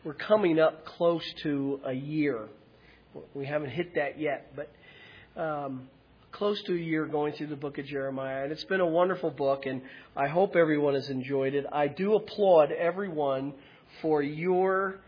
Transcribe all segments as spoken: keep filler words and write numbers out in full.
we're coming up close to a year. We haven't hit that yet, but um, close to a year going through the book of Jeremiah. And it's been a wonderful book, and I hope everyone has enjoyed it. I do applaud everyone for your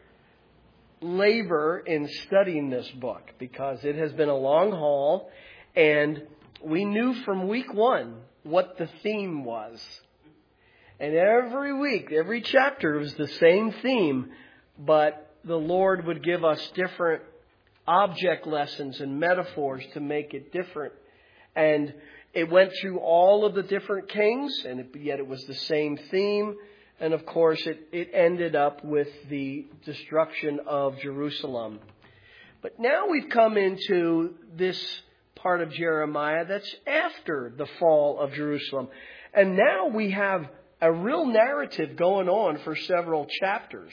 labor in studying this book, because it has been a long haul, and we knew from week one what the theme was. And every week, every chapter was the same theme, but the Lord would give us different object lessons and metaphors to make it different. And it went through all of the different kings, and it, yet it was the same theme. And of course, it, it ended up with the destruction of Jerusalem. But now we've come into this part of Jeremiah that's after the fall of Jerusalem. And now we have a real narrative going on for several chapters.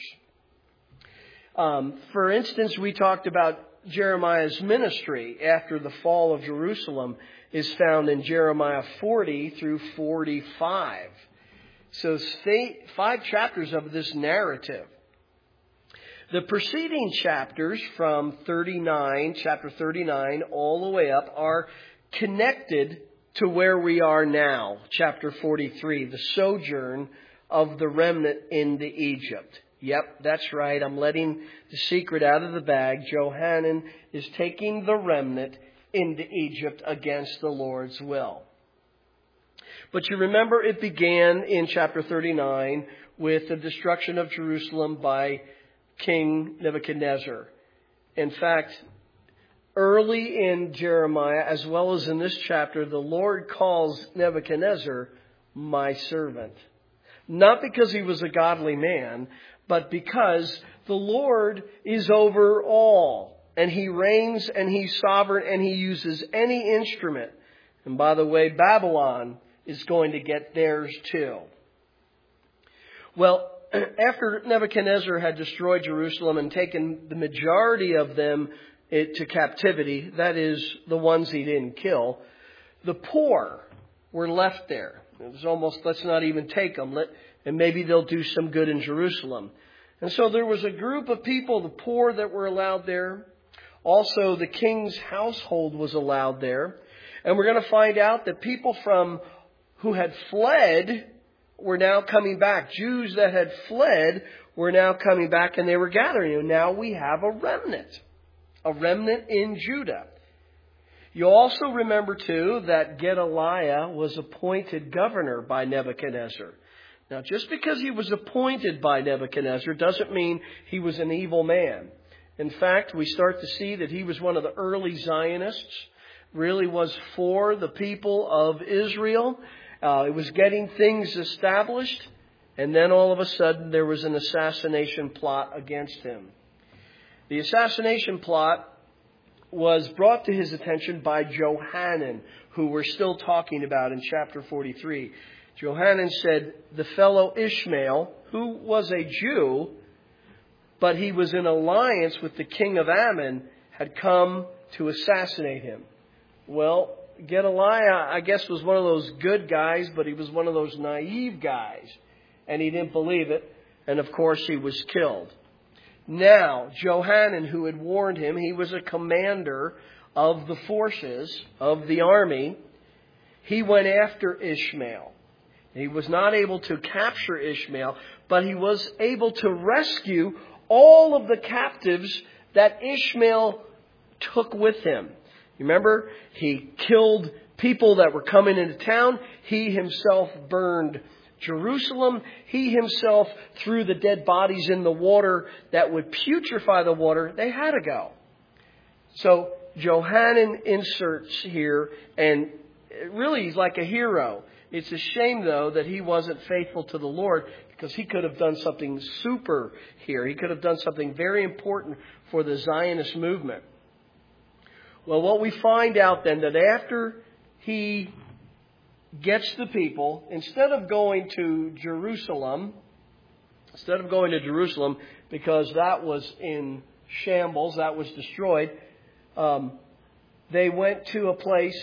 Um, for instance, we talked about Jeremiah's ministry after the fall of Jerusalem is found in Jeremiah forty through forty-five. So five chapters of this narrative. The preceding chapters from thirty-nine, chapter thirty-nine, all the way up are connected to where we are now, chapter forty-three, the sojourn of the remnant into Egypt. Yep, that's right. I'm letting the secret out of the bag. Johanan is taking the remnant into Egypt against the Lord's will. But you remember it began in chapter thirty-nine with the destruction of Jerusalem by King Nebuchadnezzar. In fact, early in Jeremiah, as well as in this chapter, the Lord calls Nebuchadnezzar my servant. Not because he was a godly man, but because the Lord is over all. And he reigns and he's sovereign and he uses any instrument. And by the way, Babylon is going to get theirs too. Well, after Nebuchadnezzar had destroyed Jerusalem and taken the majority of them to captivity, that is, the ones he didn't kill, the poor were left there. It was almost, let's not even take them, let, and maybe they'll do some good in Jerusalem. And so there was a group of people, the poor, that were allowed there. Also, the king's household was allowed there. And we're going to find out that people from who had fled were now coming back. Jews that had fled were now coming back, and they were gathering. And now we have a remnant, a remnant in Judah. You also remember, too, that Gedaliah was appointed governor by Nebuchadnezzar. Now, just because he was appointed by Nebuchadnezzar doesn't mean he was an evil man. In fact, we start to see that he was one of the early Zionists, really was for the people of Israel. Uh, it was getting things established, and then all of a sudden there was an assassination plot against him. The assassination plot was brought to his attention by Johanan, who we're still talking about in chapter forty-three. Johanan said the fellow Ishmael, who was a Jew, but he was in alliance with the king of Ammon, had come to assassinate him. Well, Gedaliah, I guess, was one of those good guys, but he was one of those naive guys. And he didn't believe it. And of course, he was killed. Now, Johanan, who had warned him, he was a commander of the forces of the army. He went after Ishmael. He was not able to capture Ishmael, but he was able to rescue all of the captives that Ishmael took with him. Remember, he killed people that were coming into town. He himself burned Jerusalem. He himself threw the dead bodies in the water that would putrefy the water. They had to go. So Johanan inserts here, and really he's like a hero. It's a shame, though, that he wasn't faithful to the Lord, because he could have done something super here. He could have done something very important for the Zionist movement. Well, what we find out then, that after he gets the people, instead of going to Jerusalem, instead of going to Jerusalem, because that was in shambles, that was destroyed, um, they went to a place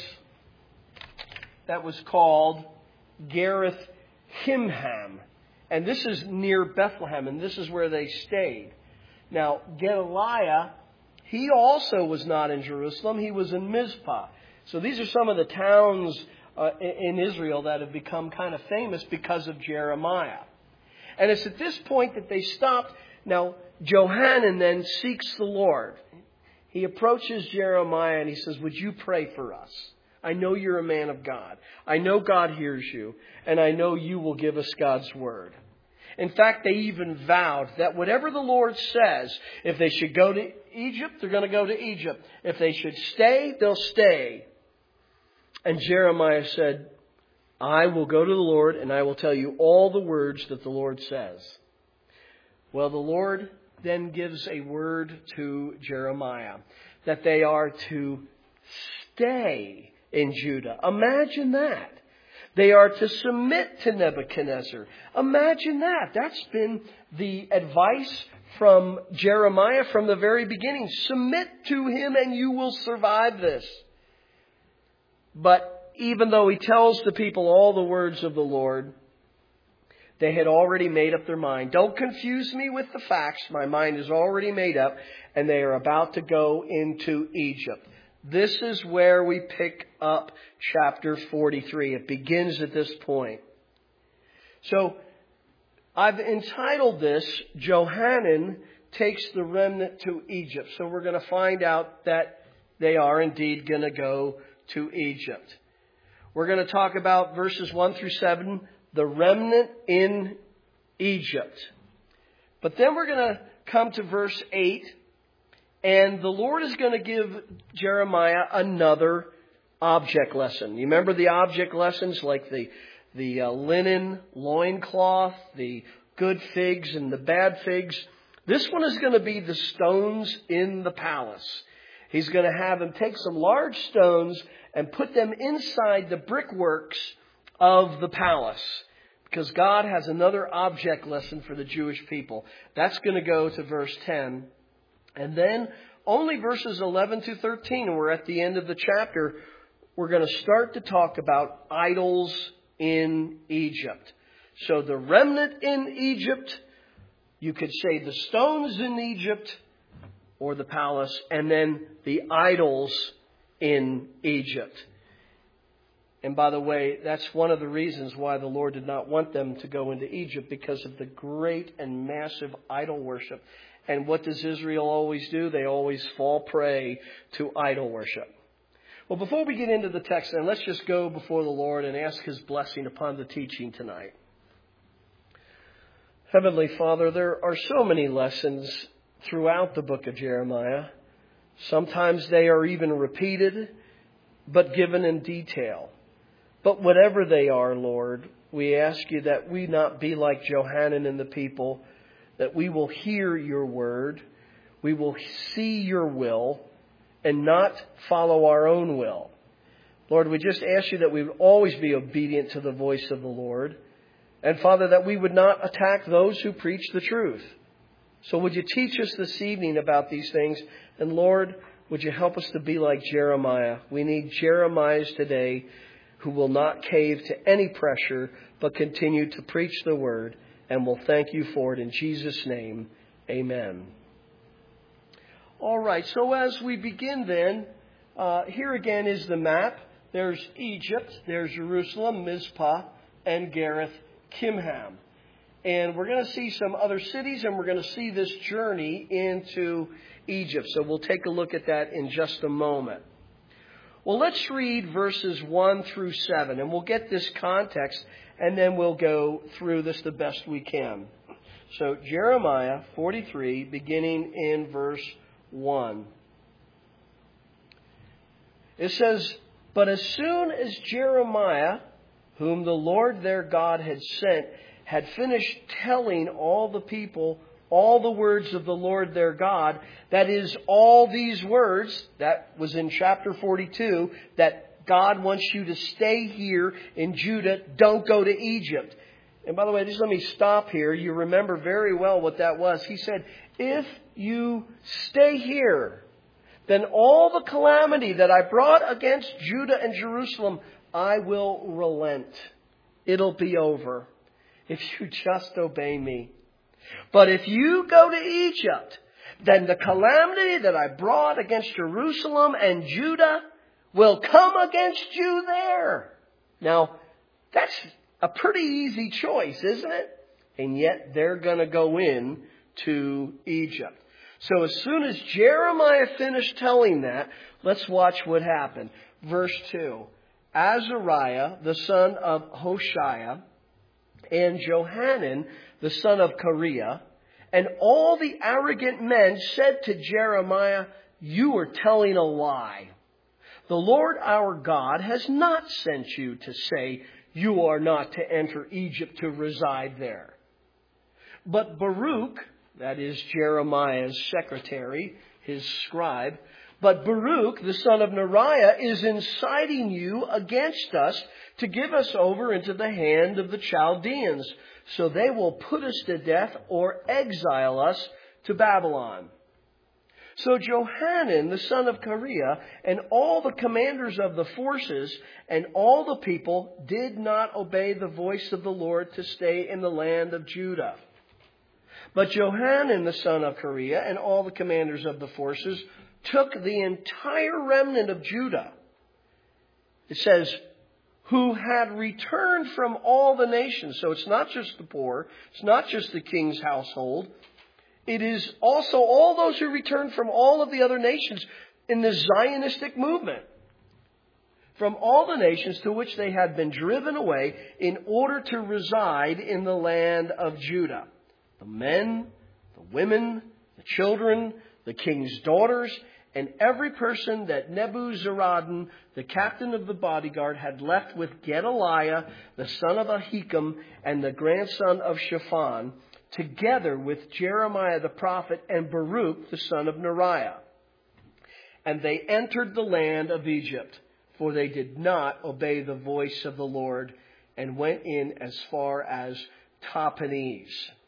that was called Gareth Himham. And this is near Bethlehem, and this is where they stayed. Now, Gedaliah, he also was not in Jerusalem. He was in Mizpah. So these are some of the towns uh, in Israel that have become kind of famous because of Jeremiah. And it's at this point that they stopped. Now, Johanan then seeks the Lord. He approaches Jeremiah and he says, would you pray for us? I know you're a man of God. I know God hears you. And I know you will give us God's word. In fact, they even vowed that whatever the Lord says, if they should go to Egypt, they're going to go to Egypt. If they should stay, they'll stay. And Jeremiah said, I will go to the Lord and I will tell you all the words that the Lord says. Well, the Lord then gives a word to Jeremiah that they are to stay in Judah. Imagine that. They are to submit to Nebuchadnezzar. Imagine that. That's been the advice from Jeremiah from the very beginning. Submit to him and you will survive this. But even though he tells the people all the words of the Lord, they had already made up their mind. Don't confuse me with the facts. My mind is already made up. And they are about to go into Egypt. This is where we pick up chapter forty-three. It begins at this point. So I've entitled this, Johanan Takes the Remnant to Egypt. So we're going to find out that they are indeed going to go to Egypt. We're going to talk about verses one through seven, the remnant in Egypt. But then we're going to come to verse eight. And the Lord is going to give Jeremiah another object lesson. You remember the object lessons like the, the uh, linen loincloth, the good figs and the bad figs? This one is going to be the stones in the palace. He's going to have them take some large stones and put them inside the brickworks of the palace. Because God has another object lesson for the Jewish people. That's going to go to verse ten. And then only verses eleven to thirteen, and we're at the end of the chapter, we're going to start to talk about idols in Egypt. So the remnant in Egypt, you could say the stones in Egypt or the palace, and then the idols in Egypt. And by the way, that's one of the reasons why the Lord did not want them to go into Egypt, because of the great and massive idol worship. And what does Israel always do? They always fall prey to idol worship. Well, before we get into the text, then, let's just go before the Lord and ask His blessing upon the teaching tonight. Heavenly Father, there are so many lessons throughout the book of Jeremiah. Sometimes they are even repeated, but given in detail. But whatever they are, Lord, we ask you that we not be like Johanan and the people, that we will hear your word, we will see your will, and not follow our own will. Lord, we just ask you that we would always be obedient to the voice of the Lord. And Father, that we would not attack those who preach the truth. So would you teach us this evening about these things? And Lord, would you help us to be like Jeremiah? We need Jeremiahs today who will not cave to any pressure, but continue to preach the word. And we'll thank you for it in Jesus' name. Amen. All right, so as we begin then, uh, here again is the map. There's Egypt, there's Jerusalem, Mizpah, and Gareth Kimham. And we're going to see some other cities, and we're going to see this journey into Egypt. So we'll take a look at that in just a moment. Well, let's read verses one through seven, and we'll get this context, and then we'll go through this the best we can. So Jeremiah forty-three, beginning in verse one. It says, "But as soon as Jeremiah, whom the Lord their God had sent, had finished telling all the people all the words of the Lord their God," that is, all these words, that was in chapter forty-two, that God wants you to stay here in Judah, don't go to Egypt. And by the way, just let me stop here. You remember very well what that was. He said, if you stay here, then all the calamity that I brought against Judah and Jerusalem, I will relent. It'll be over if you just obey me. But if you go to Egypt, then the calamity that I brought against Jerusalem and Judah will come against you there. Now, that's a pretty easy choice, isn't it? And yet they're going to go in to Egypt. So as soon as Jeremiah finished telling that, let's watch what happened. Verse two. Azariah, the son of Hoshea, and Johanan, the son of Kareah, and all the arrogant men said to Jeremiah, you are telling a lie. The Lord our God has not sent you to say you are not to enter Egypt to reside there. But Baruch, that is Jeremiah's secretary, his scribe, but Baruch, the son of Neriah, is inciting you against us to give us over into the hand of the Chaldeans, so they will put us to death or exile us to Babylon. So Johanan, the son of Kareah, and all the commanders of the forces and all the people did not obey the voice of the Lord to stay in the land of Judah. But Johanan, the son of Kareah, and all the commanders of the forces took the entire remnant of Judah. It says, who had returned from all the nations. So it's not just the poor. It's not just the king's household. It is also all those who returned from all of the other nations in the Zionistic movement. From all the nations to which they had been driven away in order to reside in the land of Judah. The men, the women, the children, the king's daughters, and every person that Nebuzaradan, the captain of the bodyguard, had left with Gedaliah, the son of Ahikam, and the grandson of Shaphan, together with Jeremiah the prophet and Baruch, the son of Neriah. And they entered the land of Egypt, for they did not obey the voice of the Lord, and went in as far as Tahpanhes.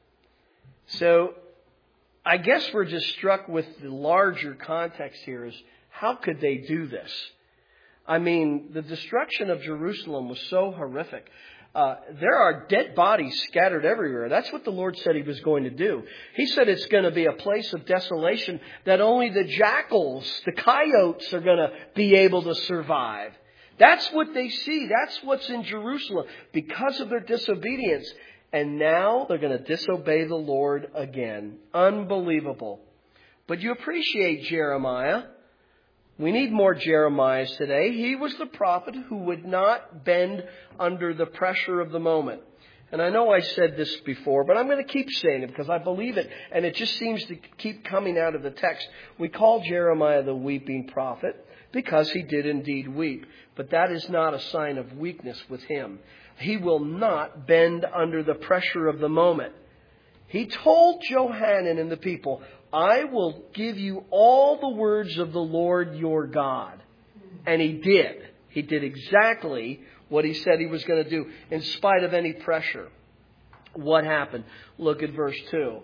So, I guess we're just struck with the larger context here is, how could they do this? I mean, the destruction of Jerusalem was so horrific. Uh, there are dead bodies scattered everywhere. That's what the Lord said He was going to do. He said it's going to be a place of desolation that only the jackals, the coyotes are going to be able to survive. That's what they see. That's what's in Jerusalem because of their disobedience. And now they're going to disobey the Lord again. Unbelievable. But you appreciate Jeremiah. We need more Jeremiahs today. He was the prophet who would not bend under the pressure of the moment. And I know I said this before, but I'm going to keep saying it because I believe it. And it just seems to keep coming out of the text. We call Jeremiah the weeping prophet because he did indeed weep. But that is not a sign of weakness with him. He will not bend under the pressure of the moment. He told Johanan and the people, I will give you all the words of the Lord your God. And he did. He did exactly what he said he was going to do, in spite of any pressure. What happened? Look at verse two.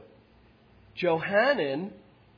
Johanan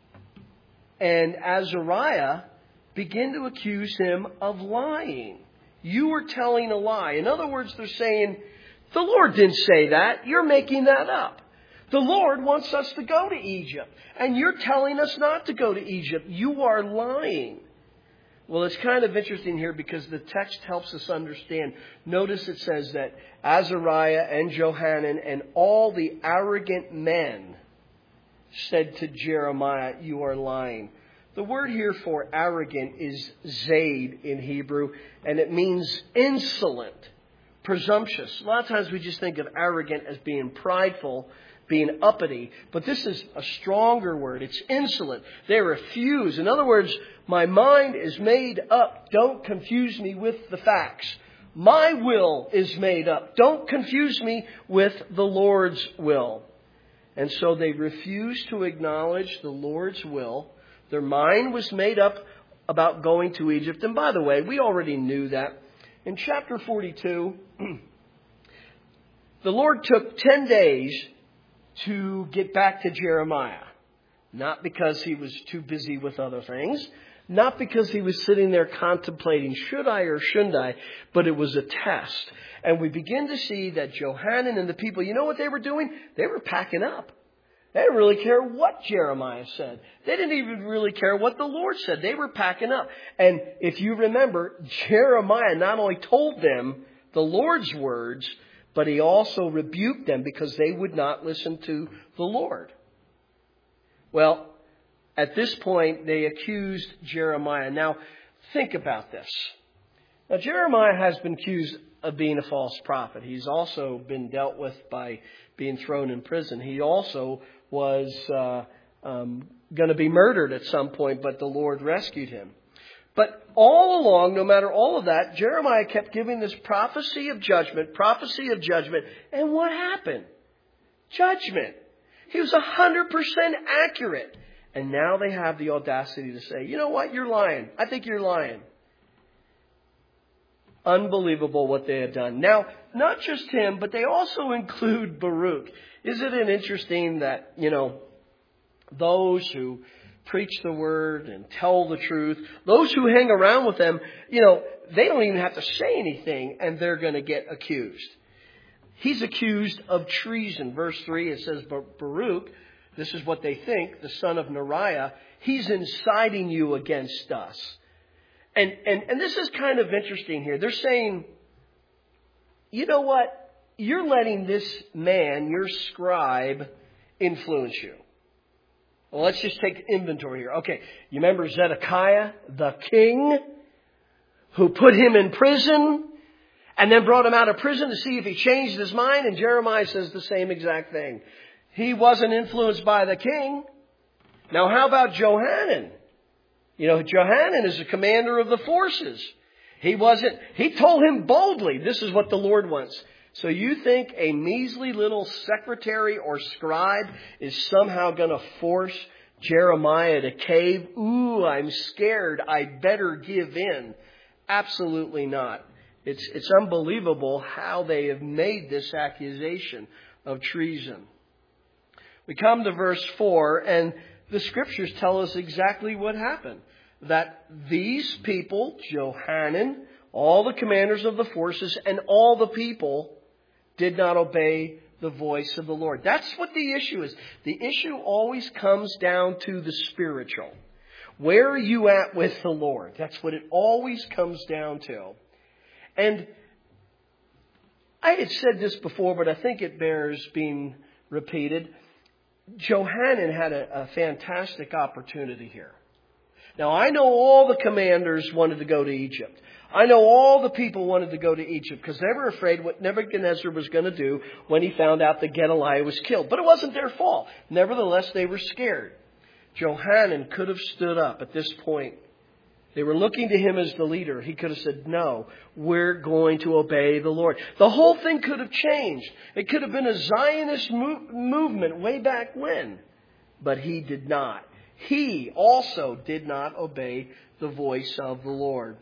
and Azariah begin to accuse him of lying. You are telling a lie. In other words, they're saying, the Lord didn't say that. You're making that up. The Lord wants us to go to Egypt. And you're telling us not to go to Egypt. You are lying. Well, it's kind of interesting here because the text helps us understand. Notice it says that Azariah and Johanan and all the arrogant men said to Jeremiah, you are lying. The word here for arrogant is zaid in Hebrew, and it means insolent, presumptuous. A lot of times we just think of arrogant as being prideful, being uppity, but this is a stronger word. It's insolent. They refuse. In other words, my mind is made up. Don't confuse me with the facts. My will is made up. Don't confuse me with the Lord's will. And so they refuse to acknowledge the Lord's will. Their mind was made up about going to Egypt. And by the way, we already knew that. In chapter forty-two, the Lord took ten days to get back to Jeremiah. Not because he was too busy with other things. Not because he was sitting there contemplating, should I or shouldn't I? But it was a test. And we begin to see that Johanan and the people, you know what they were doing? They were packing up. They didn't really care what Jeremiah said. They didn't even really care what the Lord said. They were packing up. And if you remember, Jeremiah not only told them the Lord's words, but he also rebuked them because they would not listen to the Lord. Well, at this point, they accused Jeremiah. Now, think about this. Now, Jeremiah has been accused of being a false prophet. He's also been dealt with by being thrown in prison. He also was uh, um, going to be murdered at some point, but the Lord rescued him. But all along, no matter all of that, Jeremiah kept giving this prophecy of judgment, prophecy of judgment. And what happened? Judgment. He was one hundred percent accurate. And now they have the audacity to say, you know what, you're lying. I think you're lying. Unbelievable what they have done. Now, not just him, but they also include Baruch. Isn't it interesting that, you know, those who preach the word and tell the truth, those who hang around with them, you know, they don't even have to say anything and they're going to get accused. He's accused of treason. Verse three, it says, Baruch, this is what they think, the son of Neriah, he's inciting you against us. And, and, and this is kind of interesting here. They're saying, you know what? You're letting this man, your scribe, influence you. Well, let's just take inventory here. Okay, you remember Zedekiah, the king, who put him in prison and then brought him out of prison to see if he changed his mind? And Jeremiah says the same exact thing. He wasn't influenced by the king. Now, how about Johanan? You know, Johanan is the commander of the forces. He wasn't, he told him boldly, this is what the Lord wants. So you think a measly little secretary or scribe is somehow going to force Jeremiah to cave? Ooh, I'm scared. I better give in. Absolutely not. It's, it's unbelievable how they have made this accusation of treason. We come to verse four, and the scriptures tell us exactly what happened. That these people, Johanan, all the commanders of the forces, and all the people did not obey the voice of the Lord. That's what the issue is. The issue always comes down to the spiritual. Where are you at with the Lord? That's what it always comes down to. And I had said this before, but I think it bears being repeated. Johanan had a, a fantastic opportunity here. Now, I know all the commanders wanted to go to Egypt. I know all the people wanted to go to Egypt because they were afraid what Nebuchadnezzar was going to do when he found out that Gedaliah was killed. But it wasn't their fault. Nevertheless, they were scared. Johanan could have stood up at this point. They were looking to him as the leader. He could have said, no, we're going to obey the Lord. The whole thing could have changed. It could have been a Zionist mo- movement way back when. But he did not. He also did not obey the voice of the Lord.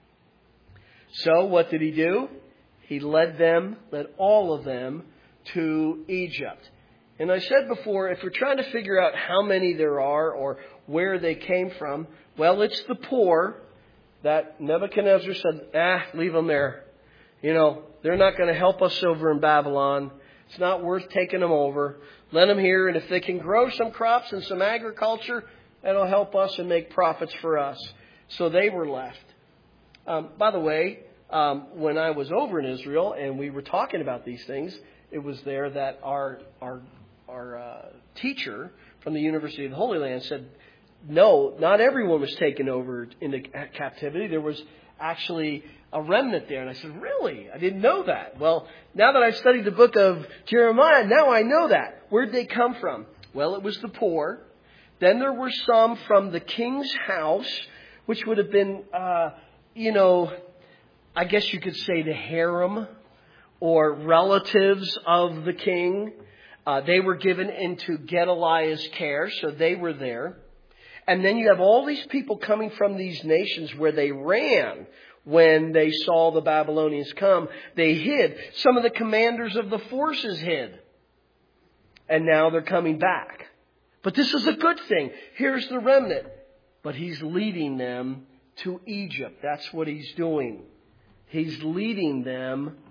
So what did he do? He led them, led all of them to Egypt. And I said before, if we're trying to figure out how many there are or where they came from, well, it's the poor that Nebuchadnezzar said, ah, leave them there. You know, they're not going to help us over in Babylon. It's not worth taking them over. Let them here, and if they can grow some crops and some agriculture, that'll help us and make profits for us. So they were left. Um, by the way, um, when I was over in Israel and we were talking about these things, it was there that our our our uh, teacher from the University of the Holy Land said, no, not everyone was taken over into captivity. There was actually a remnant there. And I said, really? I didn't know that. Well, now that I've studied the book of Jeremiah, now I know that. Where'd they come from? Well, it was the poor. Then there were some from the king's house, which would have been, uh, you know, I guess you could say the harem or relatives of the king. Uh, they were given into Gedaliah's care, so they were there. And then you have all these people coming from these nations where they ran when they saw the Babylonians come. They hid. Some of the commanders of the forces hid. And now they're coming back. But this is a good thing. Here's the remnant. But he's leading them to Egypt. That's what he's doing. He's leading them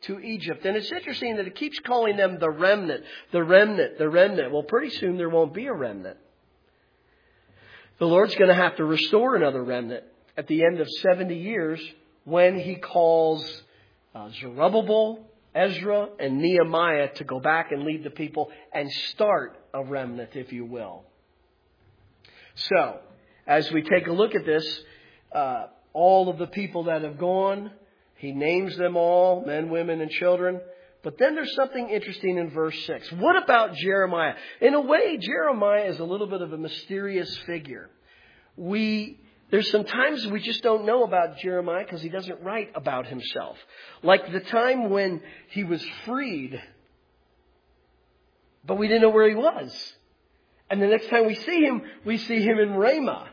to Egypt. And it's interesting that it keeps calling them the remnant, the remnant, the remnant. Well, pretty soon there won't be a remnant. The Lord's going to have to restore another remnant at the end of seventy years when He calls uh, Zerubbabel, Ezra, and Nehemiah to go back and lead the people and start a remnant, if you will. So, as we take a look at this, uh, all of the people that have gone, He names them all, men, women, and children. But then there's something interesting in verse six. What about Jeremiah? In a way, Jeremiah is a little bit of a mysterious figure. We, there's some times we just don't know about Jeremiah because he doesn't write about himself. Like the time when he was freed, but we didn't know where he was. And the next time we see him, we see him in Ramah,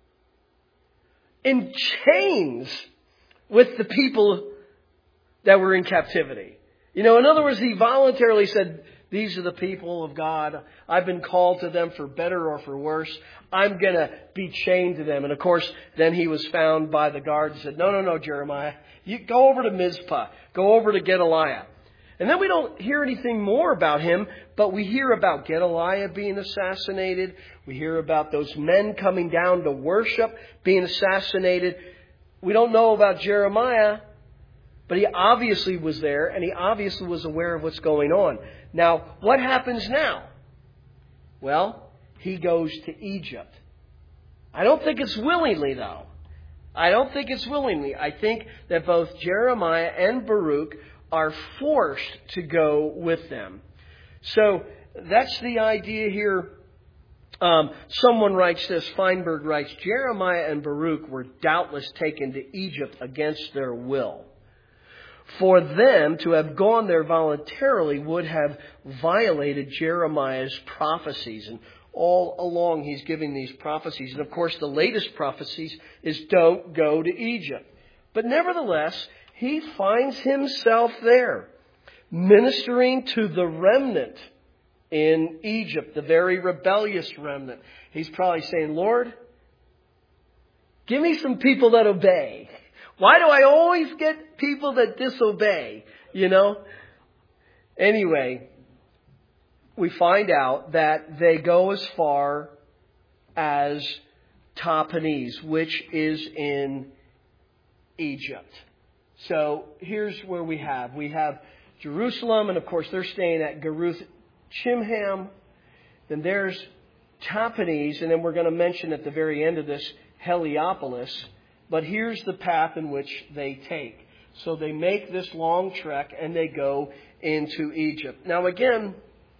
in chains with the people that were in captivity. You know, in other words, he voluntarily said, these are the people of God. I've been called to them for better or for worse. I'm going to be chained to them. And of course, then he was found by the guard and said, no, no, no, Jeremiah, you go over to Mizpah. Go over to Gedaliah. And then we don't hear anything more about him, but we hear about Gedaliah being assassinated. We hear about those men coming down to worship being assassinated. We don't know about Jeremiah, but he obviously was there, and he obviously was aware of what's going on. Now, what happens now? Well, he goes to Egypt. I don't think it's willingly, though. I don't think it's willingly. I think that both Jeremiah and Baruch are forced to go with them. So that's the idea here. Um, someone writes this, Feinberg writes, Jeremiah and Baruch were doubtless taken to Egypt against their will. For them to have gone there voluntarily would have violated Jeremiah's prophecies. And all along he's giving these prophecies. And of course the latest prophecies is don't go to Egypt. But nevertheless, he finds himself there, ministering to the remnant in Egypt, the very rebellious remnant. He's probably saying, Lord, give me some people that obey. Why do I always get people that disobey? You know? Anyway, we find out that they go as far as Tahpanhes, which is in Egypt. So here's where we have. We have Jerusalem, and of course they're staying at Geruth Chimham. Then there's Tahpanhes, and then we're going to mention at the very end of this Heliopolis. But here's the path in which they take. So they make this long trek and they go into Egypt. Now again,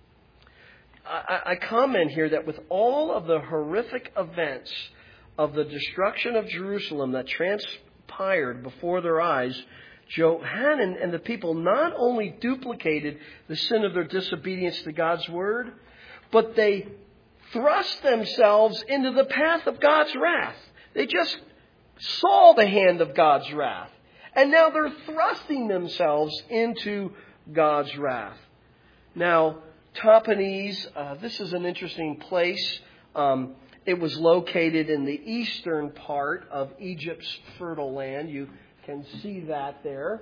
I, I comment here that with all of the horrific events of the destruction of Jerusalem that transpired before their eyes, Johanan and the people not only duplicated the sin of their disobedience to God's word, but they thrust themselves into the path of God's wrath. They just saw the hand of God's wrath. And now they're thrusting themselves into God's wrath. Now, Tahpanhes, uh, this is an interesting place. Um, it was located in the eastern part of Egypt's fertile land. You can see that there.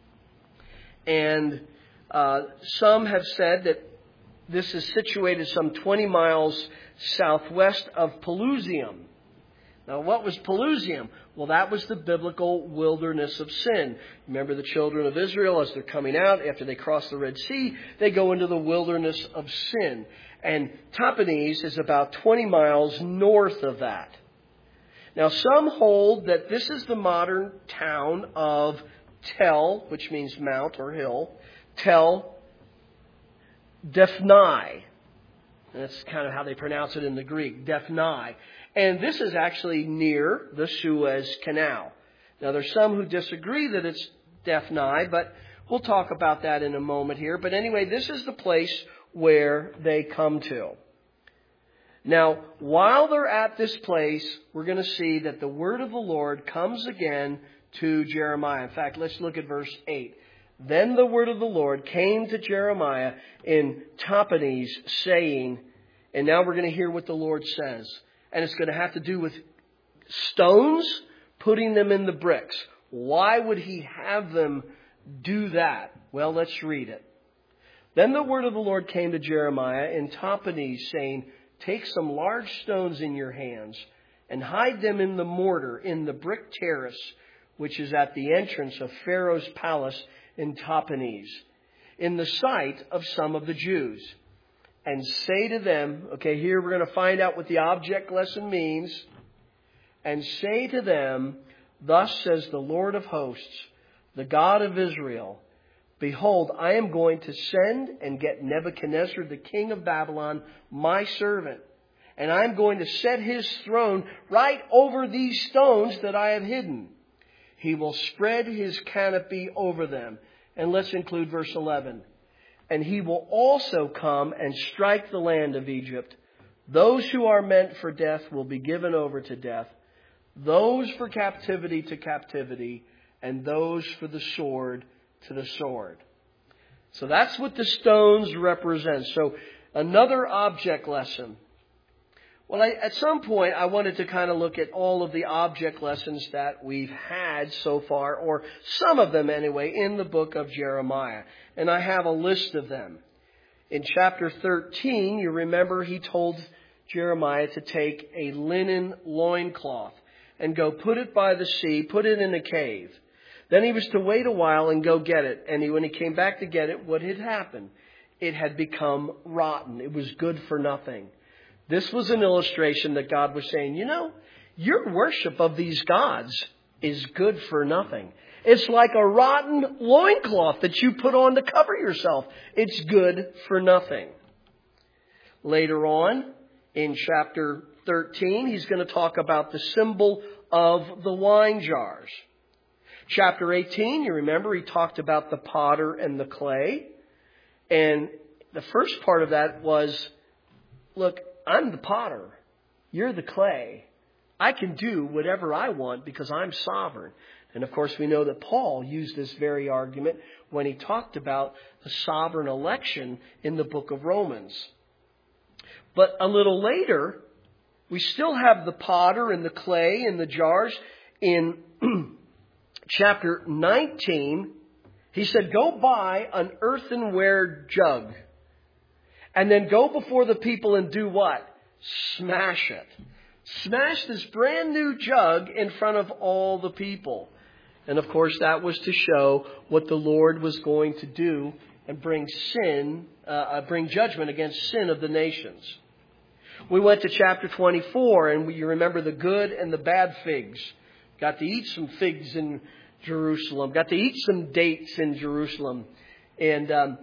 And uh, some have said that this is situated some twenty miles southwest of Pelusium. Now, what was Pelusium? Well, that was the biblical wilderness of sin. Remember the children of Israel, as they're coming out, after they cross the Red Sea, they go into the wilderness of sin. And Tahpanhes is about twenty miles north of that. Now, some hold that this is the modern town of Tel, which means mount or hill, Tel Defnai. That's kind of how they pronounce it in the Greek, Defnai. And this is actually near the Suez Canal. Now, there's some who disagree that it's Defnai, but we'll talk about that in a moment here. But anyway, this is the place where they come to. Now, while they're at this place, we're going to see that the word of the Lord comes again to Jeremiah. In fact, let's look at verse eight. Then the word of the Lord came to Jeremiah in Tahpanhes, saying, and now we're going to hear what the Lord says. And it's going to have to do with stones, putting them in the bricks. Why would he have them do that? Well, let's read it. Then the word of the Lord came to Jeremiah in Tahpanhes, saying, take some large stones in your hands and hide them in the mortar in the brick terrace, which is at the entrance of Pharaoh's palace in Tahpanhes, in the sight of some of the Jews. And say to them, okay, here we're going to find out what the object lesson means. And say to them, thus says the Lord of hosts, the God of Israel, behold, I am going to send and get Nebuchadnezzar, the king of Babylon, my servant. And I am going to set his throne right over these stones that I have hidden. He will spread his canopy over them. And let's include verse eleven. And he will also come and strike the land of Egypt. Those who are meant for death will be given over to death. Those for captivity to captivity. And those for the sword to the sword. So that's what the stones represent. So another object lesson. Well, I, at some point, I wanted to kind of look at all of the object lessons that we've had so far, or some of them anyway, in the book of Jeremiah. And I have a list of them. In chapter thirteen, you remember he told Jeremiah to take a linen loincloth and go put it by the sea, put it in a cave. Then he was to wait a while and go get it. And he, when he came back to get it, what had happened? It had become rotten. It was good for nothing. This was an illustration that God was saying, you know, your worship of these gods is good for nothing. It's like a rotten loincloth that you put on to cover yourself. It's good for nothing. Later on, in chapter thirteen, he's going to talk about the symbol of the wine jars. Chapter eighteen, you remember, he talked about the potter and the clay. And the first part of that was, look, I'm the potter. You're the clay. I can do whatever I want because I'm sovereign. And of course, we know that Paul used this very argument when he talked about the sovereign election in the book of Romans. But a little later, we still have the potter and the clay and the jars. In chapter nineteen, he said, go buy an earthenware jug. And then go before the people and do what? Smash it. Smash this brand new jug in front of all the people. And of course, that was to show what the Lord was going to do and bring sin, uh, bring judgment against sin of the nations. We went to chapter twenty-four, and you remember the good and the bad figs. Got to eat some figs in Jerusalem. Got to eat some dates in Jerusalem. And um,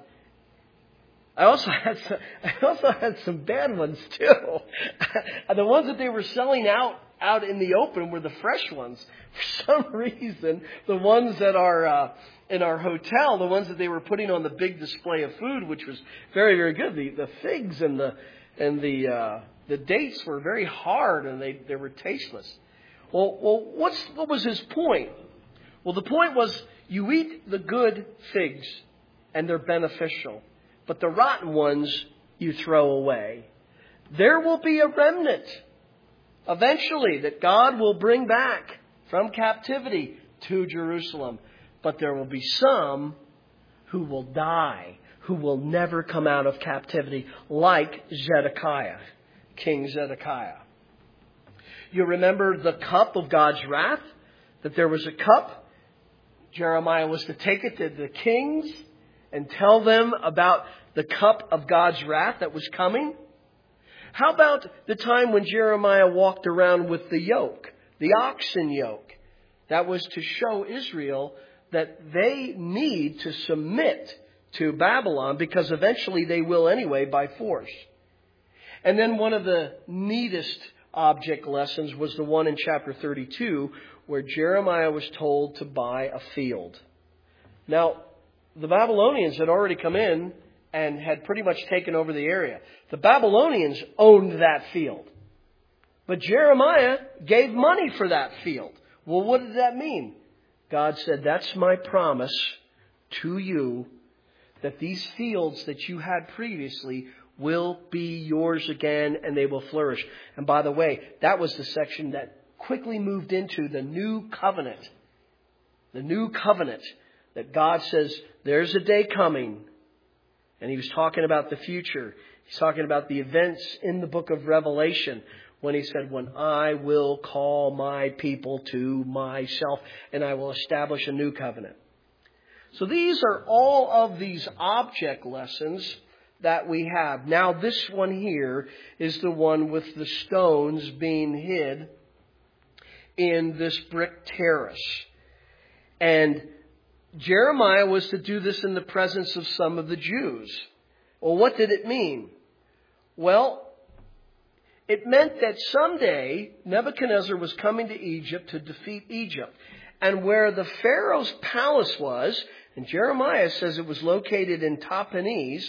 I also had some, I also had some bad ones too. The ones that they were selling out out in the open were the fresh ones. For some reason, the ones that are uh, in our hotel, the ones that they were putting on the big display of food, which was very, very good. The the figs and the and the uh, the dates were very hard, and they, they were tasteless. Well, well, what's what was his point? Well, the point was you eat the good figs, and they're beneficial. But the rotten ones you throw away. There will be a remnant eventually that God will bring back from captivity to Jerusalem. But there will be some who will die, who will never come out of captivity, like Zedekiah, King Zedekiah. You remember the cup of God's wrath? That there was a cup. Jeremiah was to take it to the kings and tell them about the cup of God's wrath that was coming. How about the time when Jeremiah walked around with the yoke, the oxen yoke? That was to show Israel that they need to submit to Babylon, because eventually they will anyway by force. And then one of the neatest object lessons was the one in chapter thirty-two, where Jeremiah was told to buy a field. Now, the Babylonians had already come in and had pretty much taken over the area. The Babylonians owned that field. But Jeremiah gave money for that field. Well, what did that mean? God said, that's my promise to you, that these fields that you had previously will be yours again, and they will flourish. And by the way, that was the section that quickly moved into the new covenant. The new covenant that God says there's a day coming. And he was talking about the future. He's talking about the events in the book of Revelation when he said, when I will call my people to myself and I will establish a new covenant. So these are all of these object lessons that we have. Now this one here is the one with the stones being hid in this brick terrace. And Jeremiah was to do this in the presence of some of the Jews. Well, what did it mean? Well, it meant that someday Nebuchadnezzar was coming to Egypt to defeat Egypt. And where the Pharaoh's palace was, and Jeremiah says it was located in Tahpanhes,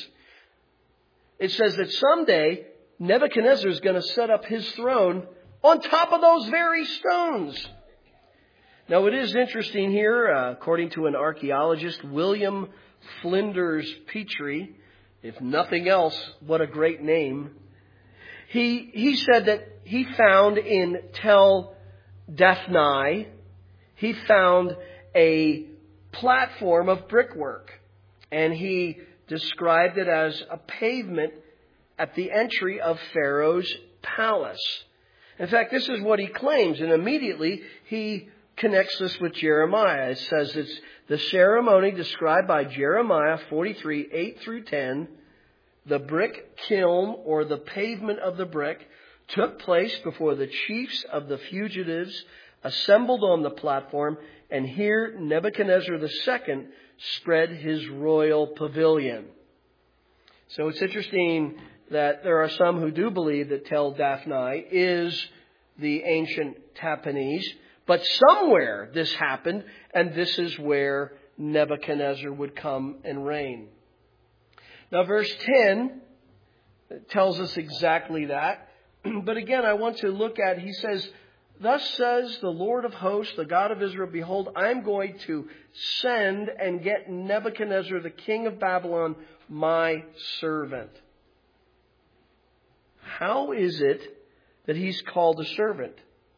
it says that someday Nebuchadnezzar is going to set up his throne on top of those very stones. Now it is interesting here, uh, according to an archaeologist, William Flinders Petrie, if nothing else, what a great name. He he said that he found in Tel Daphni, he found a platform of brickwork. And he described it as a pavement at the entry of Pharaoh's palace. In fact, this is what he claims. And immediately he connects this with Jeremiah. It says it's the ceremony described by Jeremiah forty-three, eight through ten. The brick kiln, or the pavement of the brick, took place before the chiefs of the fugitives assembled on the platform, and here Nebuchadnezzar the Second spread his royal pavilion. So it's interesting that there are some who do believe that Tel Daphni is the ancient Tahpanhes, but somewhere this happened, and this is where Nebuchadnezzar would come and reign. Now, verse ten tells us exactly that. But again, I want to look at, he says, thus says the Lord of hosts, the God of Israel, behold, I'm going to send and get Nebuchadnezzar, the king of Babylon, my servant. How is it that he's called a servant?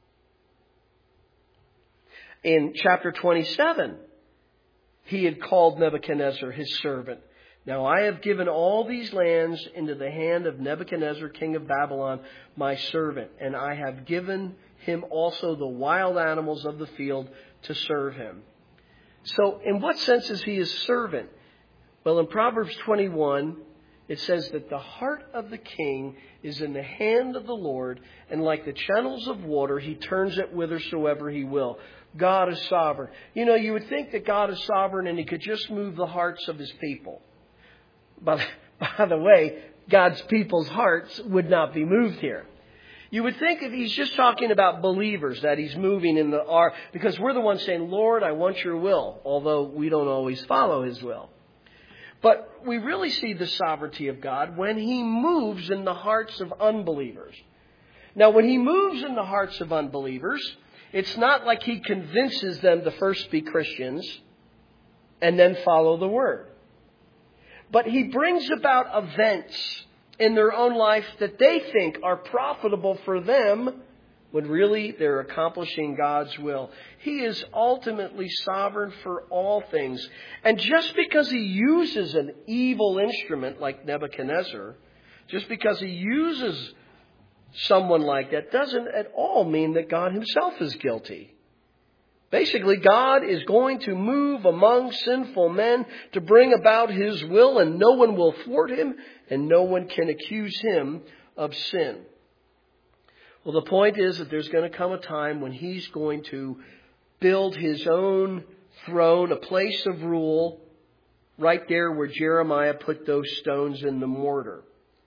In chapter twenty-seven, he had called Nebuchadnezzar his servant. Now I have given all these lands into the hand of Nebuchadnezzar, king of Babylon, my servant, and I have given him also the wild animals of the field to serve him. So in what sense is he his servant? Well, in Proverbs twenty-one, it says that the heart of the king is in the hand of the Lord, and like the channels of water, he turns it whithersoever he will. God is sovereign. You know, you would think that God is sovereign and he could just move the hearts of his people. But by the way, God's people's hearts would not be moved here. You would think if he's just talking about believers that he's moving in the ark, because we're the ones saying, Lord, I want your will, although we don't always follow his will. But we really see the sovereignty of God when he moves in the hearts of unbelievers. Now, when he moves in the hearts of unbelievers, it's not like he convinces them to first be Christians and then follow the word. But he brings about events in their own life that they think are profitable for them when really they're accomplishing God's will. He is ultimately sovereign for all things. And just because he uses an evil instrument like Nebuchadnezzar, just because he uses someone like that, doesn't at all mean that God himself is guilty. Basically, God is going to move among sinful men to bring about his will, and no one will thwart him, and no one can accuse him of sin. Well, the point is that there's going to come a time when he's going to build his own throne, a place of rule, right there where Jeremiah put those stones in the mortar.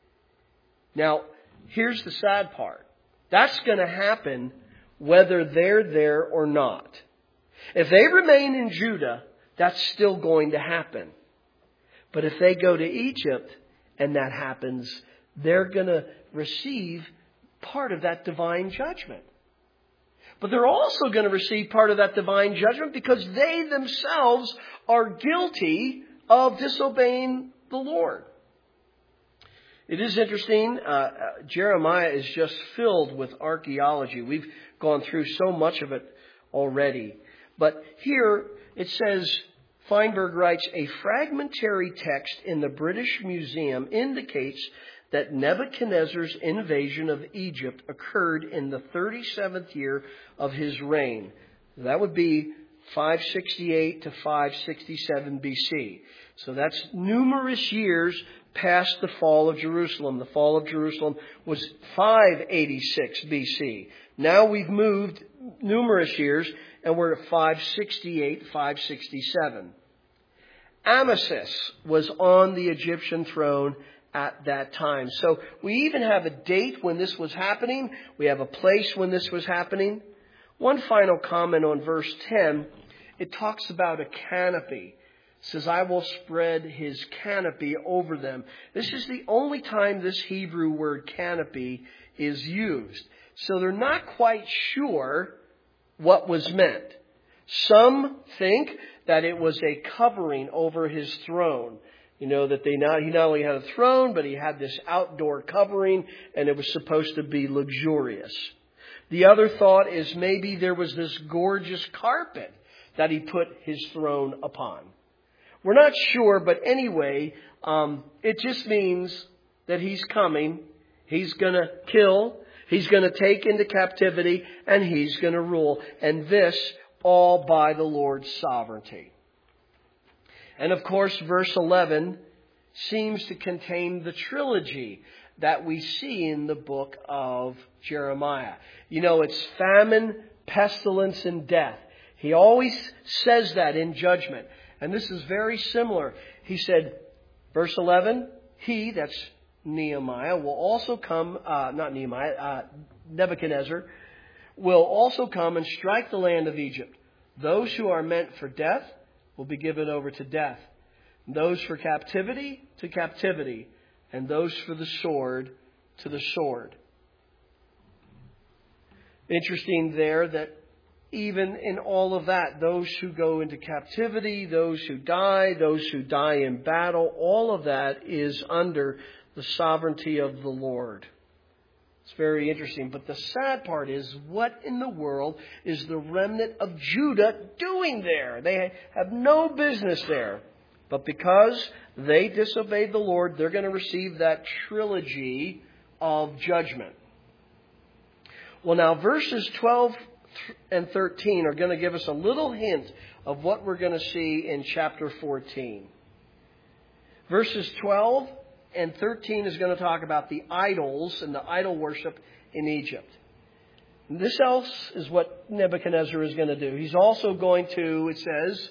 Now, here's the sad part. That's going to happen whether they're there or not. If they remain in Judah, that's still going to happen. But if they go to Egypt and that happens, they're going to receive part of that divine judgment. But they're also going to receive part of that divine judgment because they themselves are guilty of disobeying the Lord. It is interesting. Uh, Jeremiah is just filled with archaeology. We've gone through so much of it already. But here it says Feinberg writes, a fragmentary text in the British Museum indicates that Nebuchadnezzar's invasion of Egypt occurred in the thirty-seventh year of his reign. That would be five sixty-eight to five sixty-seven B C. So that's numerous years past the fall of Jerusalem. The fall of Jerusalem was five eighty-six B C. Now we've moved numerous years and we're at five sixty-eight, five sixty-seven. Amasis was on the Egyptian throne at that time. So we even have a date when this was happening. We have a place when this was happening. One final comment on verse ten. It talks about a canopy. It says, I will spread his canopy over them. This is the only time this Hebrew word canopy is used. So they're not quite sure what was meant. Some think that it was a covering over his throne. You know, that they not, he not only had a throne, but he had this outdoor covering, and it was supposed to be luxurious. The other thought is maybe there was this gorgeous carpet that he put his throne upon. We're not sure, but anyway, um, it just means that he's coming. He's going to kill. He's going to take into captivity, and he's going to rule. And this all by the Lord's sovereignty. And of course, verse eleven seems to contain the trilogy that we see in the book of Jeremiah. You know, it's famine, pestilence, and death. He always says that in judgment. And this is very similar. He said, verse eleven, he, that's Nehemiah, will also come, uh, not Nehemiah, uh, Nebuchadnezzar, will also come and strike the land of Egypt. Those who are meant for death will be given over to death. Those for captivity, to captivity. And those for the sword, to the sword. Interesting there that even in all of that, those who go into captivity, those who die, those who die in battle, all of that is under the sovereignty of the Lord. It's very interesting. But the sad part is, what in the world is the remnant of Judah doing there? They have no business there. But because they disobeyed the Lord, they're going to receive that trilogy of judgment. Well, now verses twelve and thirteen are going to give us a little hint of what we're going to see in chapter fourteen. Verses twelve and thirteen is going to talk about the idols and the idol worship in Egypt. And this else is what Nebuchadnezzar is going to do. He's also going to, it says,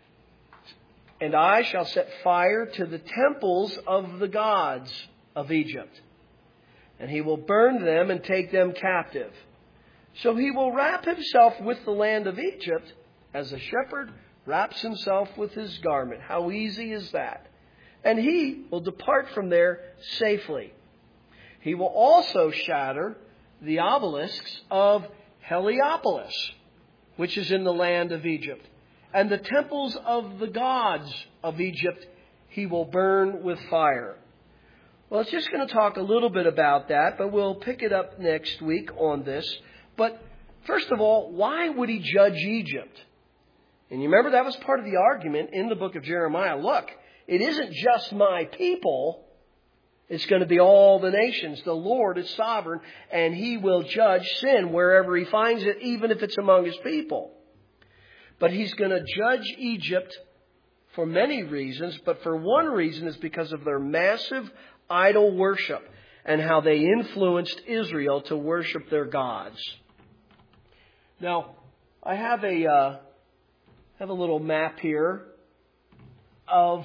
and I shall set fire to the temples of the gods of Egypt, and he will burn them and take them captive. So he will wrap himself with the land of Egypt as a shepherd wraps himself with his garment. How easy is that? And he will depart from there safely. He will also shatter the obelisks of Heliopolis, which is in the land of Egypt. And the temples of the gods of Egypt he will burn with fire. Well, it's just going to talk a little bit about that, but we'll pick it up next week on this. But first of all, why would he judge Egypt? And you remember that was part of the argument in the book of Jeremiah. Look, it isn't just my people. It's going to be all the nations. The Lord is sovereign, and he will judge sin wherever he finds it, even if it's among his people. But he's going to judge Egypt for many reasons, but for one reason is because of their massive idol worship and how they influenced Israel to worship their gods. Now, I have a uh, have a little map here of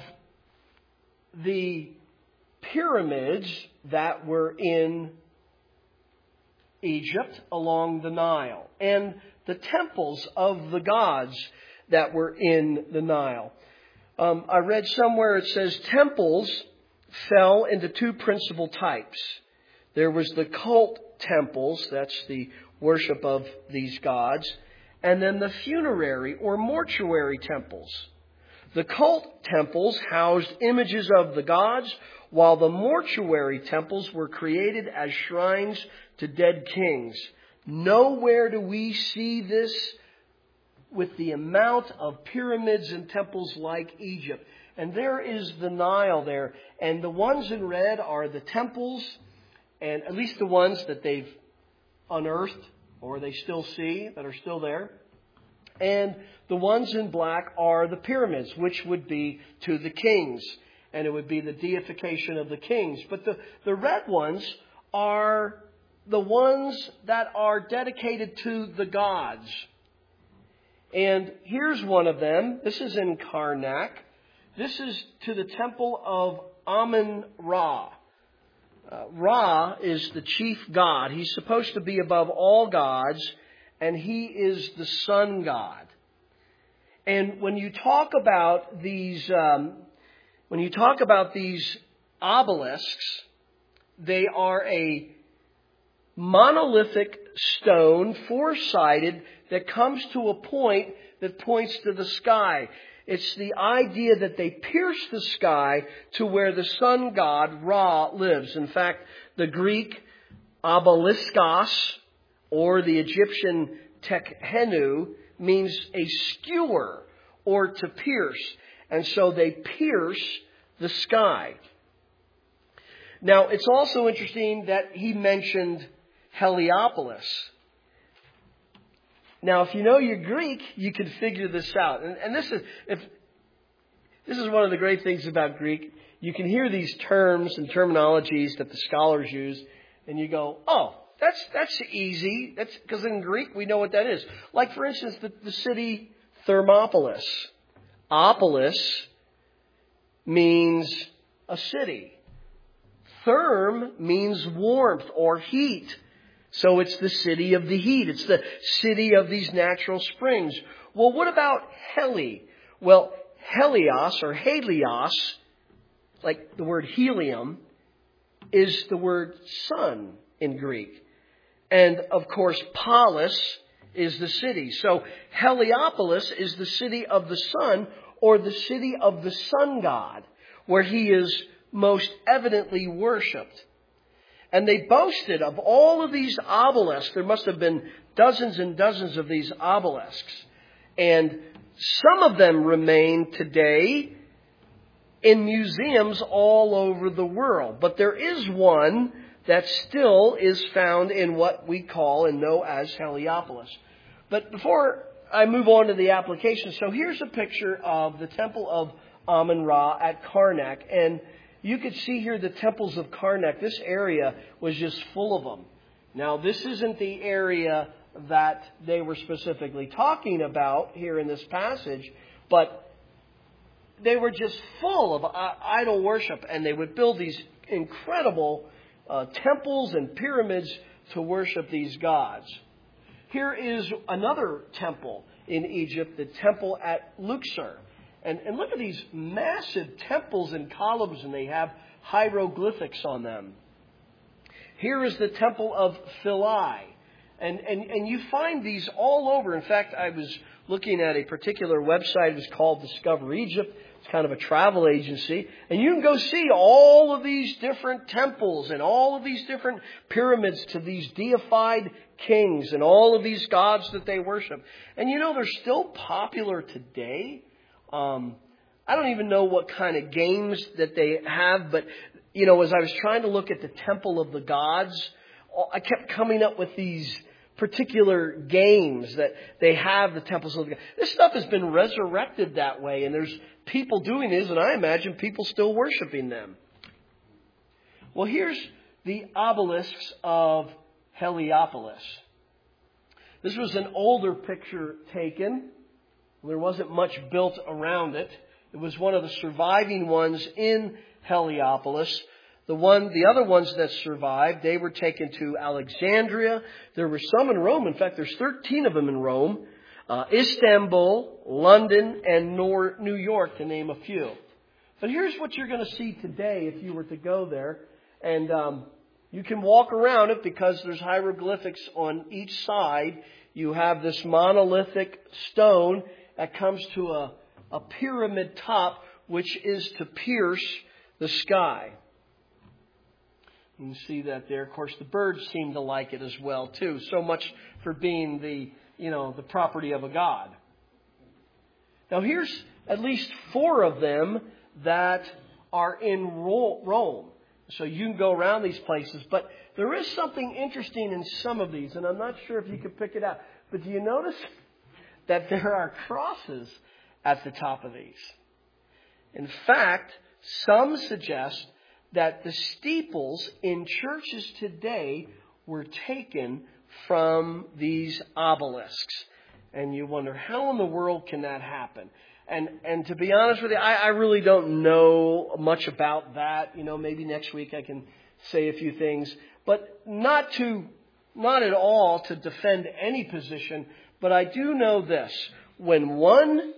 the pyramids that were in Egypt along the Nile and the temples of the gods that were in the Nile. Um, I read somewhere it says temples fell into two principal types. There was the cult temples, that's the worship of these gods, and then the funerary or mortuary temples. The cult temples housed images of the gods, while the mortuary temples were created as shrines to dead kings. Nowhere do we see this with the amount of pyramids and temples like Egypt. And there is the Nile there. And the ones in red are the temples, and at least the ones that they've unearthed or they still see that are still there. And the ones in black are the pyramids, which would be to the kings. And it would be the deification of the kings. But the, the red ones are the ones that are dedicated to the gods. And here's one of them. This is in Karnak. This is to the temple of Amun-Ra. Uh, Ra is the chief god. He's supposed to be above all gods, and he is the sun god. And when you talk about these, um, when you talk about these obelisks, they are a monolithic stone, four-sided, that comes to a point that points to the sky. It's the idea that they pierce the sky to where the sun god, Ra, lives. In fact, the Greek obeliskos, or the Egyptian tekhenu, means a skewer or to pierce. And so they pierce the sky. Now, it's also interesting that he mentioned Heliopolis. Now, if you know your Greek, you can figure this out. And, and this is if this is one of the great things about Greek. You can hear these terms and terminologies that the scholars use, and you go, "Oh, that's that's easy." That's because in Greek we know what that is. Like, for instance, the, the city Thermopolis. Opolis means a city. Therm means warmth or heat. So it's the city of the heat. It's the city of these natural springs. Well, what about Heli? Well, Helios or Helios, like the word helium, is the word sun in Greek. And of course, Polis is the city. So Heliopolis is the city of the sun, or the city of the sun god, where he is most evidently worshipped. And they boasted of all of these obelisks. There must have been dozens and dozens of these obelisks. And some of them remain today in museums all over the world. But there is one that still is found in what we call and know as Heliopolis. But before I move on to the application, so here's a picture of the temple of Amun-Ra at Karnak. And you could see here the temples of Karnak. This area was just full of them. Now, this isn't the area that they were specifically talking about here in this passage, but they were just full of idol worship, and they would build these incredible uh, temples and pyramids to worship these gods. Here is another temple in Egypt, the temple at Luxor. And, and look at these massive temples and columns, and they have hieroglyphics on them. Here is the temple of Philae. And, and, and you find these all over. In fact, I was looking at a particular website. It was called Discover Egypt. It's kind of a travel agency. And you can go see all of these different temples and all of these different pyramids to these deified kings and all of these gods that they worship. And you know, they're still popular today. Um, I don't even know what kind of games that they have, but, you know, as I was trying to look at the Temple of the Gods, I kept coming up with these particular games that they have, the temples of the gods. This stuff has been resurrected that way, and there's people doing this, and I imagine people still worshiping them. Well, here's the obelisks of Heliopolis. This was an older picture taken. There wasn't much built around it. It was one of the surviving ones in Heliopolis. The one, the other ones that survived, they were taken to Alexandria. There were some in Rome. In fact, there's thirteen of them in Rome. Uh, Istanbul, London, and Nor- New York, to name a few. But here's what you're going to see today if you were to go there. And um, you can walk around it because there's hieroglyphics on each side. You have this monolithic stone that comes to a, a pyramid top, which is to pierce the sky. You can see that there. Of course, the birds seem to like it as well, too. So much for being the, you know, the property of a god. Now here's at least four of them that are in Rome. So you can go around these places. But there is something interesting in some of these, and I'm not sure if you can pick it out. But do you notice that there are crosses at the top of these? In fact, some suggest that the steeples in churches today were taken from these obelisks. And you wonder, how in the world can that happen? And and to be honest with you, I, I really don't know much about that. You know, maybe next week I can say a few things. But not to, not at all to defend any position. But I do know this. When one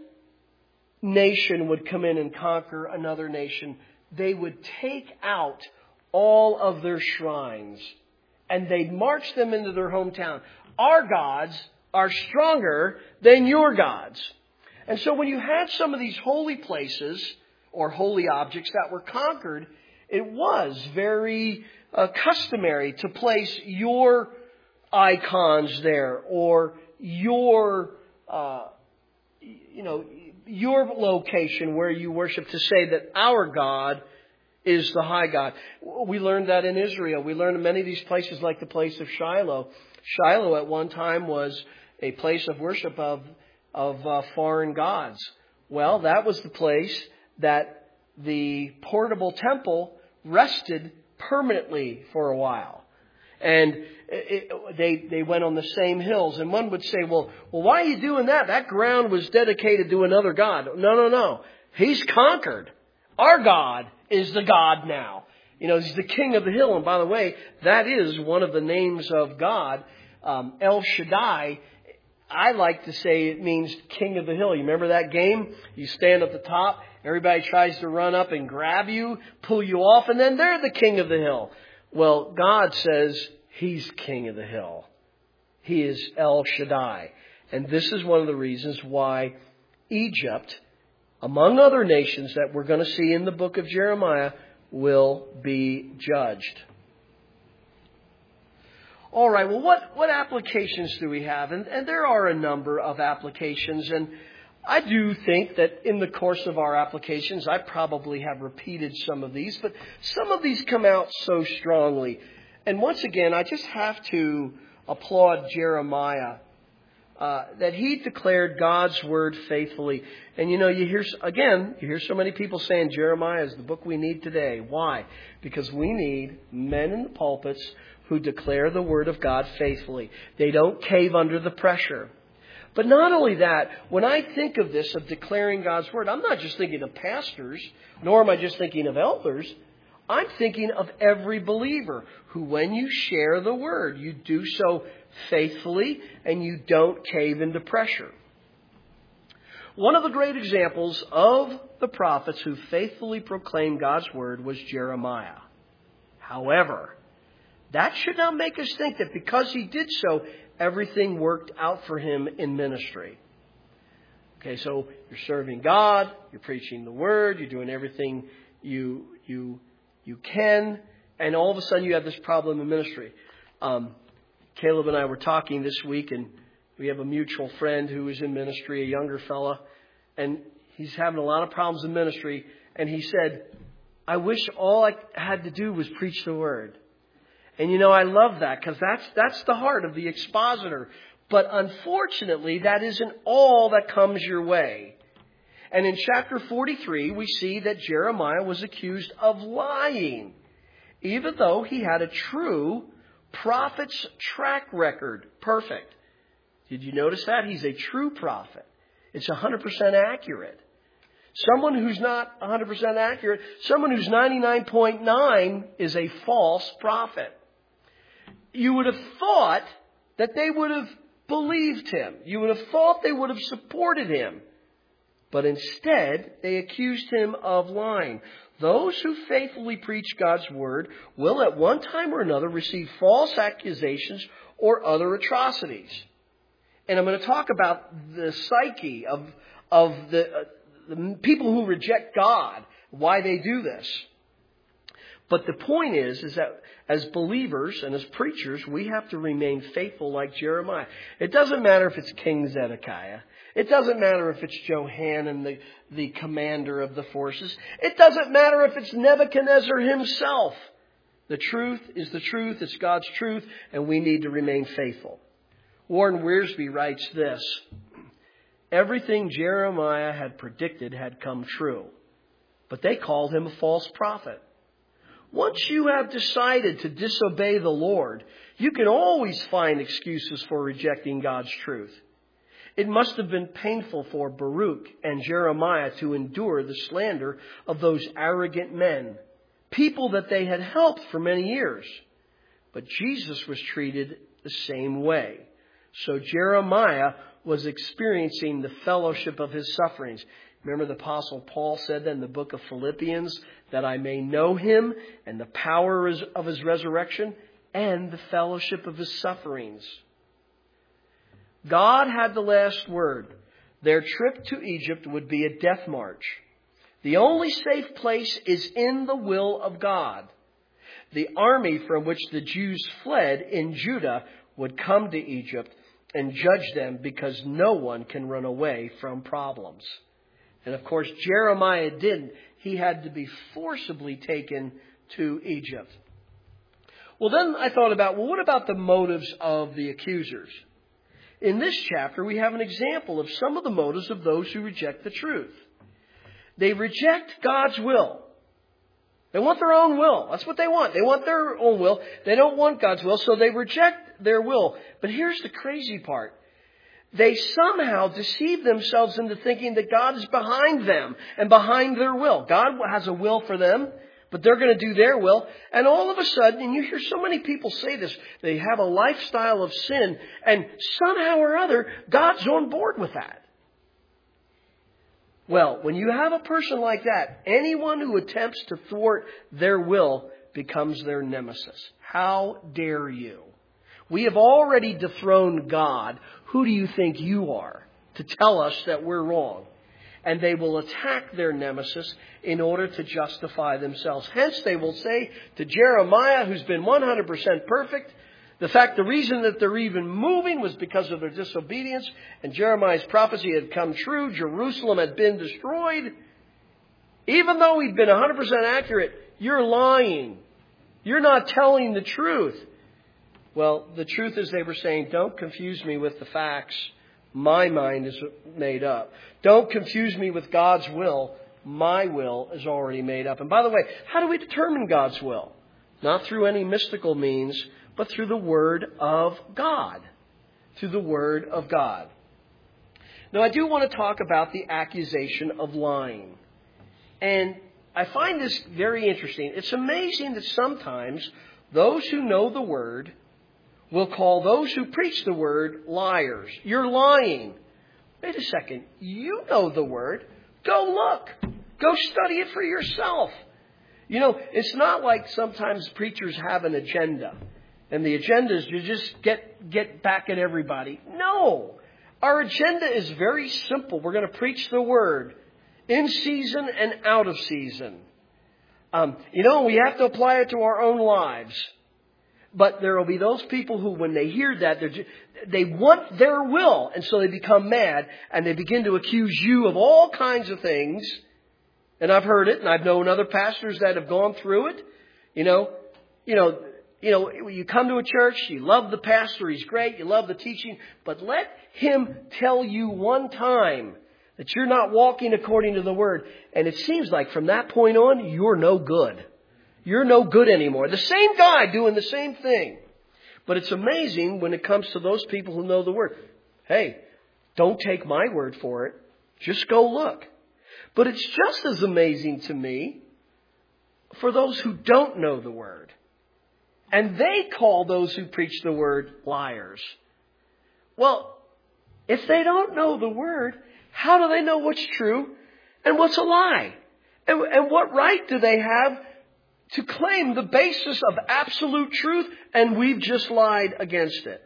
nation would come in and conquer another nation, they would take out all of their shrines and they'd march them into their hometown. Our gods are stronger than your gods. And so when you had some of these holy places or holy objects that were conquered, it was very uh, customary to place your icons there or your, uh, you know, your location where you worship, to say that our God is the high God. We learned that in Israel. We learned in many of these places, like the place of Shiloh. Shiloh at one time was a place of worship of of uh, foreign gods. Well, that was the place that the portable temple rested permanently for a while. And it, it, they they went on the same hills. And one would say, well, well, why are you doing that? That ground was dedicated to another god. No, no, no. He's conquered. Our God is the God now. You know, He's the King of the hill. And by the way, that is one of the names of God. Um, El Shaddai, I like to say it means King of the hill. You remember that game? You stand at the top. Everybody tries to run up and grab you, pull you off, and then they're the King of the hill. Well, God says He's King of the hill. He is El Shaddai. And this is one of the reasons why Egypt, among other nations that we're going to see in the book of Jeremiah, will be judged. All right, well, what, what applications do we have? And, and there are a number of applications. And I do think that in the course of our applications, I probably have repeated some of these. But some of these come out so strongly. And once again, I just have to applaud Jeremiah. Uh, that he declared God's word faithfully. And you know, you hear, again, you hear so many people saying Jeremiah is the book we need today. Why? Because we need men in the pulpits who declare the word of God faithfully. They don't cave under the pressure. But not only that, when I think of this, of declaring God's word, I'm not just thinking of pastors, nor am I just thinking of elders. I'm thinking of every believer who, when you share the word, you do so faithfully and you don't cave into pressure. One of the great examples of the prophets who faithfully proclaimed God's word was Jeremiah. However, that should not make us think that because he did so, everything worked out for him in ministry. Okay, so you're serving God, you're preaching the word, you're doing everything you you you can, and all of a sudden you have this problem in ministry. Um, Caleb and I were talking this week, and we have a mutual friend who is in ministry, a younger fella, and he's having a lot of problems in ministry. And he said, I wish all I had to do was preach the word. And you know, I love that, because that's that's the heart of the expositor. But unfortunately, that isn't all that comes your way. And in chapter forty-three, we see that Jeremiah was accused of lying, even though he had a true prophet's track record. Perfect. Did you notice that? He's a true prophet. It's one hundred percent accurate. Someone who's not one hundred percent accurate, someone who's ninety-nine point nine is a false prophet. You would have thought that they would have believed him. You would have thought they would have supported him. But instead, they accused him of lying. Those who faithfully preach God's word will at one time or another receive false accusations or other atrocities. And I'm going to talk about the psyche of, of the, uh, the people who reject God, why they do this. But the point is, is that as believers and as preachers, we have to remain faithful like Jeremiah. It doesn't matter if it's King Zedekiah. It doesn't matter if it's Johanan, the, the commander of the forces. It doesn't matter if it's Nebuchadnezzar himself. The truth is the truth. It's God's truth, and we need to remain faithful. Warren Wiersbe writes this: everything Jeremiah had predicted had come true, but they called him a false prophet. Once you have decided to disobey the Lord, you can always find excuses for rejecting God's truth. It must have been painful for Baruch and Jeremiah to endure the slander of those arrogant men, people that they had helped for many years. But Jesus was treated the same way. So Jeremiah was experiencing the fellowship of his sufferings. Remember, the Apostle Paul said in the book of Philippians, that I may know him and the power of his resurrection and the fellowship of his sufferings. God had the last word. Their trip to Egypt would be a death march. The only safe place is in the will of God. The army from which the Jews fled in Judah would come to Egypt and judge them, because no one can run away from problems. And of course, Jeremiah didn't. He had to be forcibly taken to Egypt. Well, then I thought about, well, what about the motives of the accusers? In this chapter, we have an example of some of the motives of those who reject the truth. They reject God's will. They want their own will. That's what they want. They want their own will. They don't want God's will, so they reject their will. But here's the crazy part. They somehow deceive themselves into thinking that God is behind them and behind their will. God has a will for them, but they're going to do their will. And all of a sudden, and you hear so many people say this, they have a lifestyle of sin, and somehow or other, God's on board with that. Well, when you have a person like that, anyone who attempts to thwart their will becomes their nemesis. How dare you? We have already dethroned God. Who do you think you are to tell us that we're wrong? And they will attack their nemesis in order to justify themselves. Hence, they will say to Jeremiah, who's been one hundred percent perfect, the fact, the reason that they're even moving was because of their disobedience, and Jeremiah's prophecy had come true. Jerusalem had been destroyed. Even though he'd been one hundred percent accurate, you're lying. You're not telling the truth. Well, the truth is, they were saying, don't confuse me with the facts. My mind is made up. Don't confuse me with God's will. My will is already made up. And by the way, how do we determine God's will? Not through any mystical means, but through the Word of God. Through the Word of God. Now, I do want to talk about the accusation of lying. And I find this very interesting. It's amazing that sometimes those who know the Word will call those who preach the Word liars. You're lying. Wait a second. You know the Word. Go look. Go study it for yourself. You know, it's not like sometimes preachers have an agenda. And the agenda is to just get, get back at everybody. No. Our agenda is very simple. We're going to preach the Word in season and out of season. Um, you know, we have to apply it to our own lives. But there will be those people who, when they hear that, they're just, they want their will. And so they become mad and they begin to accuse you of all kinds of things. And I've heard it, and I've known other pastors that have gone through it. You know, you know, you know, you come to a church, you love the pastor, he's great, you love the teaching, but let him tell you one time that you're not walking according to the Word. And it seems like from that point on, you're no good. You're no good anymore. The same guy doing the same thing. But it's amazing when it comes to those people who know the Word. Hey, don't take my word for it. Just go look. But it's just as amazing to me for those who don't know the Word. And they call those who preach the Word liars. Well, if they don't know the Word, how do they know what's true and what's a lie? And, and what right do they have to claim the basis of absolute truth, and we've just lied against it?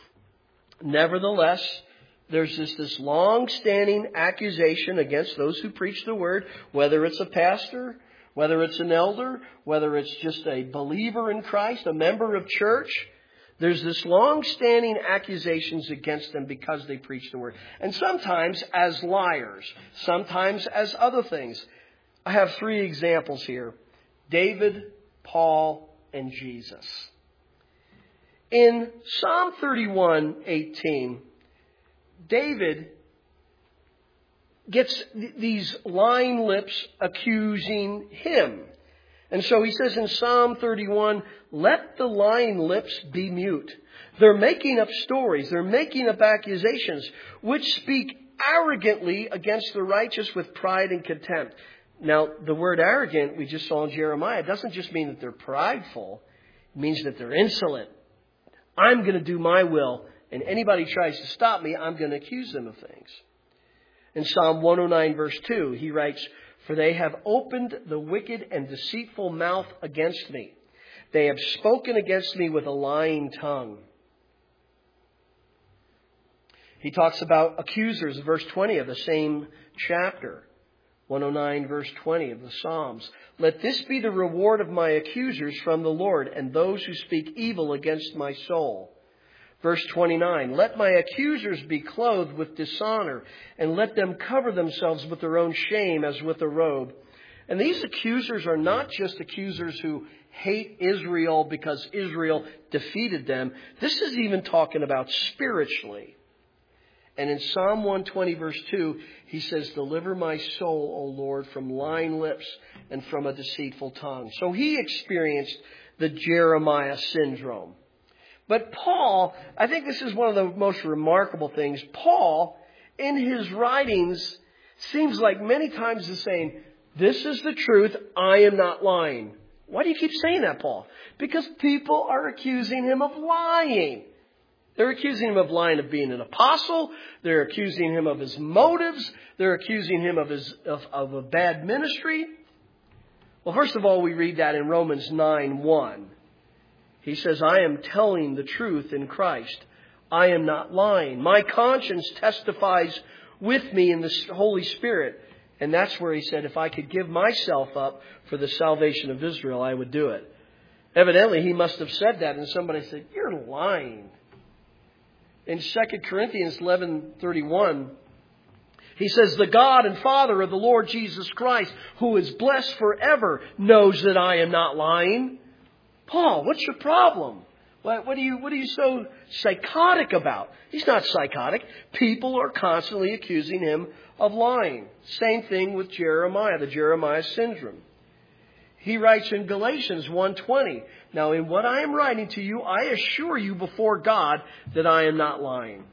Nevertheless, there's this, this long-standing accusation against those who preach the Word, whether it's a pastor, Whether it's an elder, whether it's just a believer in Christ, a member of church, there's this long-standing accusations against them because they preach the word. And sometimes as liars, sometimes as other things. I have three examples here. David, Paul, and Jesus. In Psalm thirty-one eighteen, David gets th- these lying lips accusing him. And so he says in Psalm thirty-one, let the lying lips be mute. They're making up stories. They're making up accusations which speak arrogantly against the righteous with pride and contempt. Now, the word arrogant, we just saw in Jeremiah, doesn't just mean that they're prideful. It means that they're insolent. I'm going to do my will, and anybody tries to stop me, I'm going to accuse them of things. In Psalm one oh nine, verse two, he writes, for they have opened the wicked and deceitful mouth against me. They have spoken against me with a lying tongue. He talks about accusers, verse twenty of the same chapter. one oh nine, verse twenty of the Psalms. Let this be the reward of my accusers from the Lord, and those who speak evil against my soul. Verse twenty-nine, let my accusers be clothed with dishonor, and let them cover themselves with their own shame as with a robe. And these accusers are not just accusers who hate Israel because Israel defeated them. This is even talking about spiritually. And in Psalm one twenty, verse two, he says, deliver my soul, O Lord, from lying lips and from a deceitful tongue. So he experienced the Jeremiah syndrome. But Paul, I think this is one of the most remarkable things. Paul, in his writings, seems like many times is saying, this is the truth, I am not lying. Why do you keep saying that, Paul? Because people are accusing him of lying. They're accusing him of lying of being an apostle. They're accusing him of his motives. They're accusing him of his of, of a bad ministry. Well, first of all, we read that in Romans nine one. He says, I am telling the truth in Christ. I am not lying. My conscience testifies with me in the Holy Spirit. And that's where he said, if I could give myself up for the salvation of Israel, I would do it. Evidently, he must have said that, and somebody said, you're lying. In Second Corinthians eleven thirty-one, he says, the God and Father of the Lord Jesus Christ, who is blessed forever, knows that I am not lying. Paul, what's your problem? What, what, are you, what are you so psychotic about? He's not psychotic. People are constantly accusing him of lying. Same thing with Jeremiah, the Jeremiah syndrome. He writes in Galatians one twenty, now in what I am writing to you, I assure you before God that I am not lying.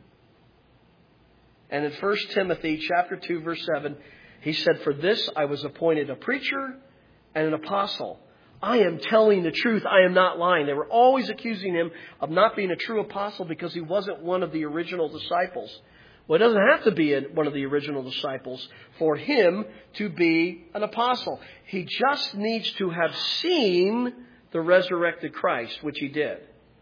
And in First Timothy chapter two, verse seven, he said, for this I was appointed a preacher and an apostle. I am telling the truth. I am not lying. They were always accusing him of not being a true apostle because he wasn't one of the original disciples. Well, it doesn't have to be one of the original disciples for him to be an apostle. He just needs to have seen the resurrected Christ, which he did.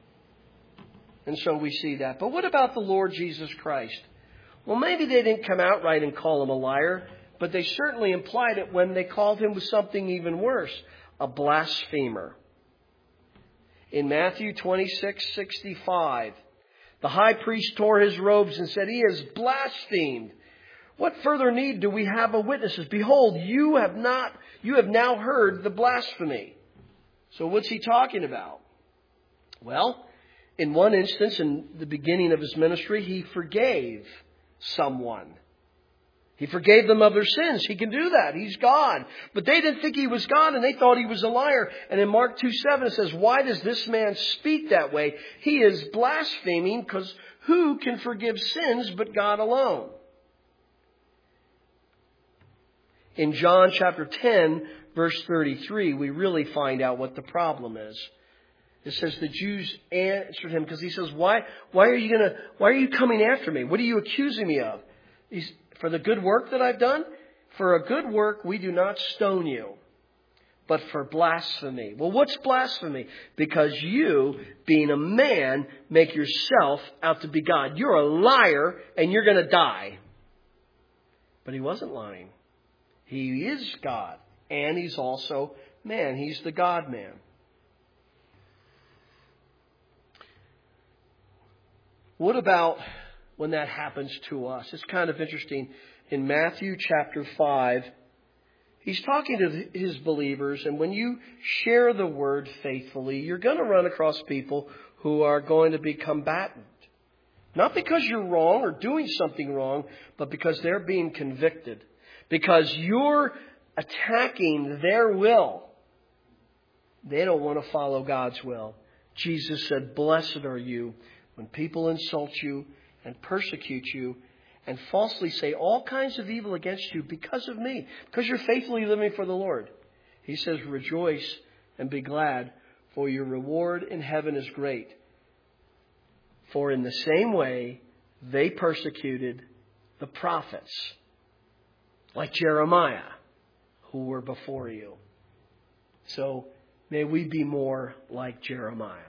And so we see that. But what about the Lord Jesus Christ? Well, maybe they didn't come out right and call him a liar, but they certainly implied it when they called him with something even worse, a blasphemer. In Matthew twenty-six sixty-five, the high priest tore his robes and said, he has blasphemed. What further need do we have of witnesses? Behold, you have not, you have now heard the blasphemy. So what's he talking about? Well, in one instance, in the beginning of his ministry, he forgave someone. He forgave them of their sins. He can do that. He's God. But they didn't think he was God, and they thought he was a liar. And in Mark two seven it says, why does this man speak that way? He is blaspheming, because who can forgive sins but God alone? In John chapter ten, verse thirty-three, we really find out what the problem is. It says the Jews answered him because he says, why, why are you gonna, why are you coming after me? What are you accusing me of? He's, for the good work that I've done? For a good work, we do not stone you, but for blasphemy. Well, what's blasphemy? Because you, being a man, make yourself out to be God. You're a liar and you're going to die. But he wasn't lying. He is God. and He's also man. He's the God-man. What about when that happens to us? It's kind of interesting. In Matthew chapter five, He's talking to His believers, and when you share the word faithfully, you're going to run across people who are going to be combatant. Not because you're wrong or doing something wrong, but because they're being convicted. Because you're attacking their will. They don't want to follow God's will. Jesus said, "Blessed are you when people insult you and persecute you and falsely say all kinds of evil against you because of me, because you're faithfully living for the Lord." He says, "Rejoice and be glad, for your reward in heaven is great. For in the same way they persecuted the prophets, like Jeremiah, who were before you." So may we be more like Jeremiah.